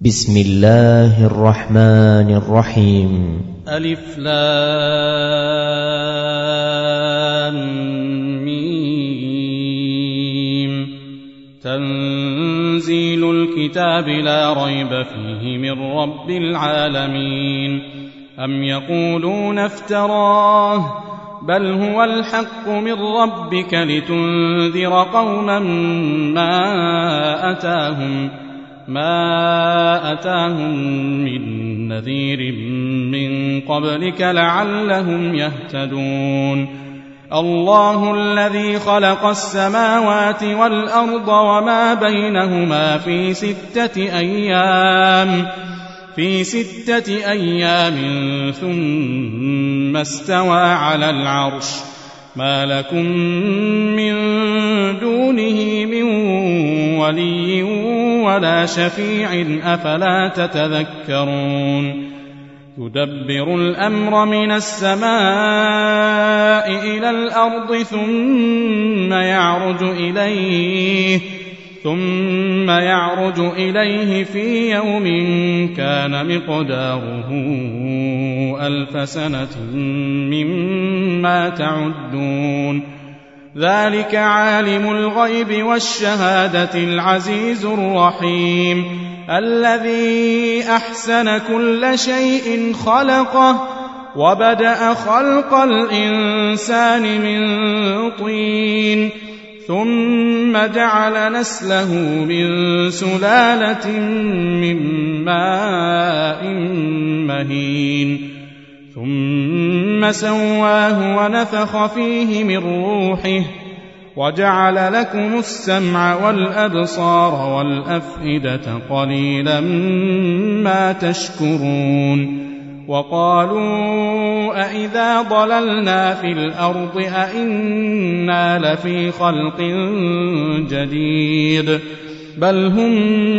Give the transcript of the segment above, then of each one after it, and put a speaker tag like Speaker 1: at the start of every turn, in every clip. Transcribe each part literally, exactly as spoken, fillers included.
Speaker 1: بسم الله الرحمن الرحيم.
Speaker 2: ألف لام ميم. تنزيل الكتاب لا ريب فيه من رب العالمين. أم يقولون افتراه بل هو الحق من ربك لتنذر قوما ما أتاهم ما أتاهم من نذير من قبلك لعلهم يهتدون. الله الذي خلق السماوات والأرض وما بينهما في ستة أيام في ستة أيام ثم استوى على العرش ما لكم من دونه من ولي ولا شفيع أفلا تتذكرون. يدبر الأمر من السماء إلى الأرض ثم يعرج إليه ثم يعرج إليه في يوم كان مقداره ألف سنة مما تعدون. ذلك عالم الغيب والشهادة العزيز الرحيم الذي أحسن كل شيء خلقه وبدأ خلق الإنسان من طين ثم جعل نسله من سلالة من ماء مهين ثم سواه ونفخ فيه من روحه وجعل لكم السمع والأبصار والأفئدة قليلا ما تشكرون. وقالوا أئذا ضللنا في الأرض أئنا لفي خلق جديد بل هم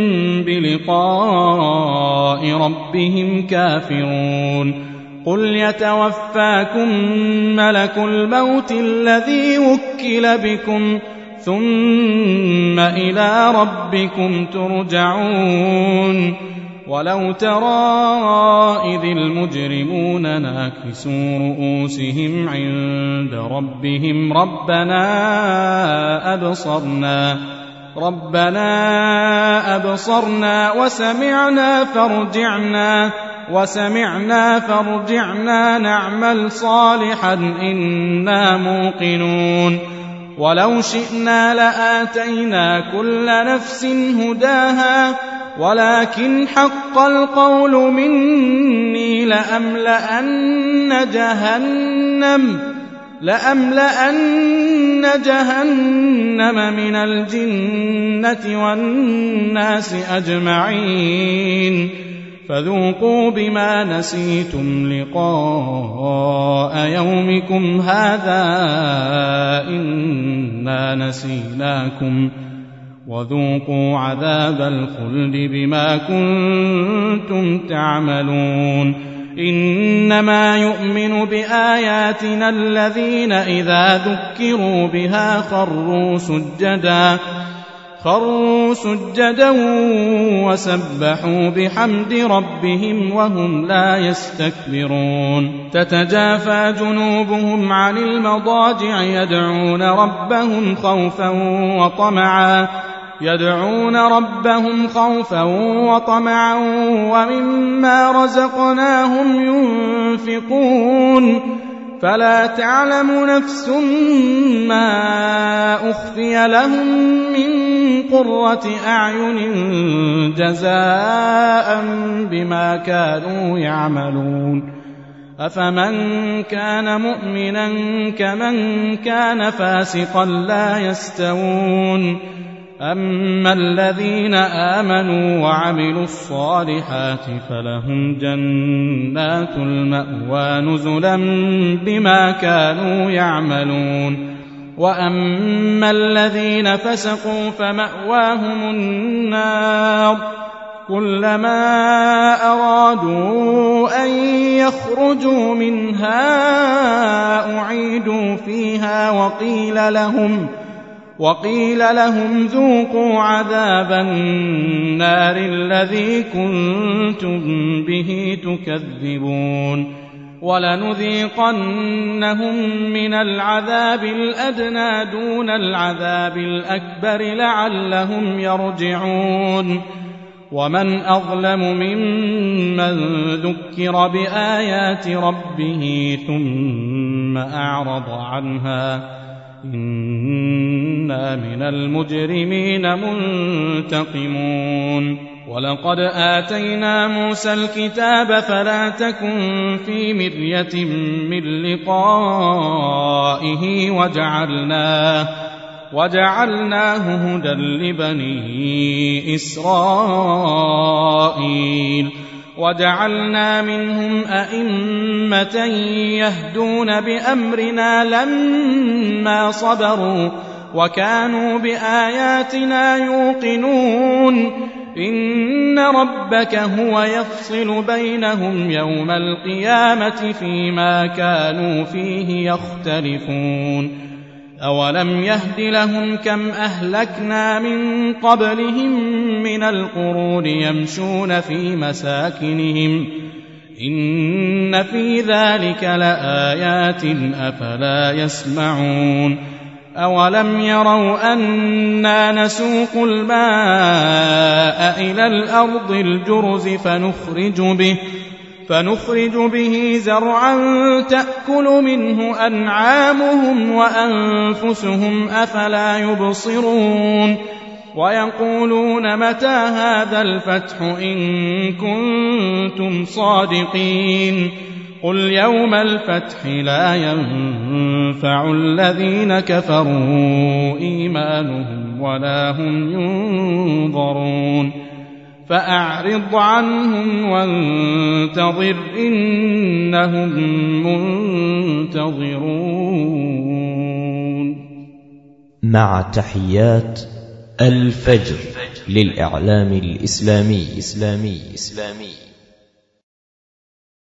Speaker 2: بلقاء ربهم كافرون. قل يتوفاكم ملك الموت الذي وكل بكم ثم إلى ربكم ترجعون. ولو ترى إذ المجرمون ناكسوا رؤوسهم عند ربهم ربنا أبصرنا ربنا أبصرنا وسمعنا فارجعنا وسمعنا فارجعنا نعمل صالحا إنا موقنون. ولو شئنا لآتينا كل نفس هداها ولكن حق القول مني لأملأن جهنم لأملأن جهنم من الجنة والناس أجمعين. فذوقوا بما نسيتم لقاء يومكم هذا إنا نسيناكم وذوقوا عذاب الخلد بما كنتم تعملون. إنما يؤمن بآياتنا الذين إذا ذكروا بها خروا سجدا خروا سجدا وسبحوا بحمد ربهم وهم لا يستكبرون. تتجافى جنوبهم عن المضاجع يدعون ربهم خوفا وطمعا يدعون ربهم خوفا وطمعا ومما رزقناهم ينفقون. فلا تعلم نفس ما أخفي لهم من قرة أعين جزاء بما كانوا يعملون. أفمن كان مؤمنا كمن كان فاسقا لا يستوون. أما الذين آمنوا وعملوا الصالحات فلهم جنات المأوى نزلا بما كانوا يعملون. وأما الذين فسقوا فمأواهم النار كلما أرادوا أن يخرجوا منها أعيدوا فيها وقيل لهم وقيل لهم ذوقوا عذاب النار الذي كنتم به تكذبون ولنذيقنهم من العذاب الأدنى دون العذاب الأكبر لعلهم يرجعون ومن أظلم ممن ذكر بآيات ربه ثم أعرض عنها إنا من المجرمين منتقمون ولقد آتينا موسى الكتاب فلا تكن في مرية من لقائه وجعلناه, وجعلناه هدى لبني إسرائيل وجعلنا منهم أئمة يهدون بأمرنا لما صبروا وكانوا بآياتنا يوقنون إن ربك هو يفصل بينهم يوم القيامة فيما كانوا فيه يختلفون أولم يهد لهم كم أهلكنا من قبلهم من القرون يمشون في مساكنهم إن في ذلك لآيات أفلا يسمعون أولم يروا أنا نسوق الماء إلى الأرض الجرز فنخرج به فنخرج به زرعا تأكل منه أنعامهم وأنفسهم أفلا يبصرون ويقولون متى هذا الفتح إن كنتم صادقين قل يوم الفتح لا ينفع الذين كفروا إيمانهم ولا هم ينظرون فأعرض عنهم وانتظر إنهم منتظرون.
Speaker 1: مع تحيات الفجر للإعلام الإسلامي إسلامي إسلامي